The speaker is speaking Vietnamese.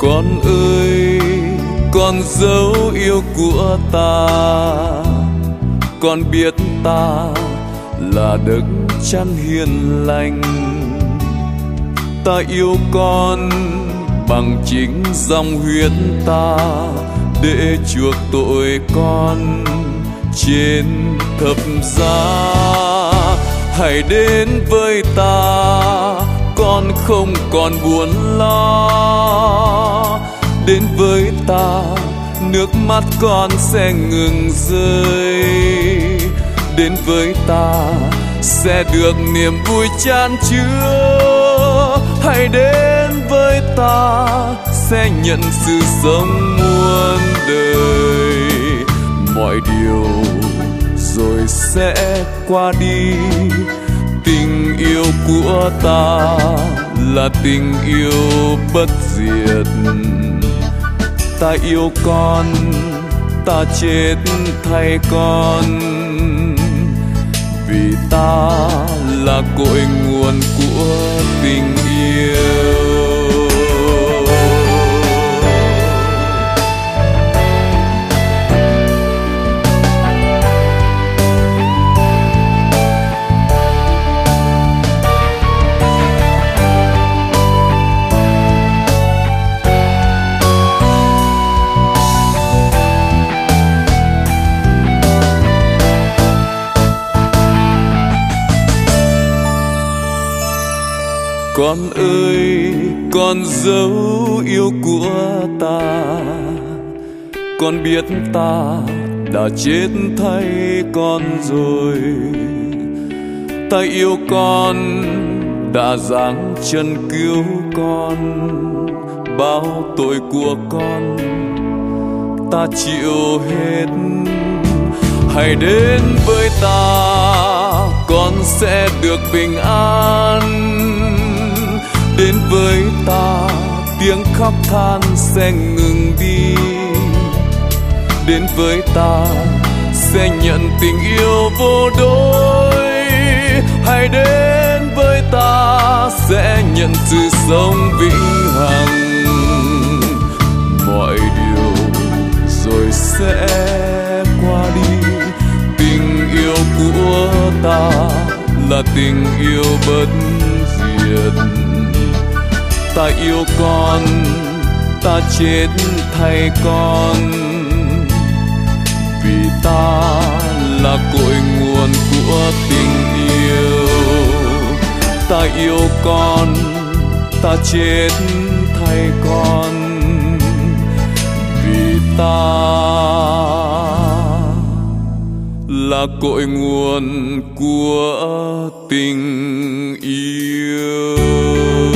Con ơi, con dấu yêu của ta, con biết ta là đấng chăn hiền lành. Ta yêu con bằng chính dòng huyết ta, để chuộc tội con trên thập giá. Hãy đến với ta, con không còn buồn lo. Đến với ta, nước mắt con sẽ ngừng rơi. Đến với ta, sẽ được niềm vui chan chứa. Hãy đến với ta, sẽ nhận sự sống muôn đời. Mọi điều rồi sẽ qua đi. Tình yêu của ta là tình yêu bất diệt. Ta yêu con, ta chết thay con, vì ta là cội nguồn của tình yêu. Con ơi, con dấu yêu của ta, con biết ta đã chết thay con rồi. Ta yêu con, đã giáng chân cứu con. Bao tội của con ta chịu hết. Hãy đến với ta, con sẽ được bình an. Đến với ta, tiếng khóc than sẽ ngừng đi. Đến với ta, sẽ nhận tình yêu vô đối. Hãy đến với ta, sẽ nhận sự sống vĩnh hằng. Mọi điều rồi sẽ qua đi. Tình yêu của ta là tình yêu bất diệt. Ta yêu con, ta chết thay con, vì ta là cội nguồn của tình yêu. Ta yêu con, ta chết thay con, vì ta là cội nguồn của tình yêu.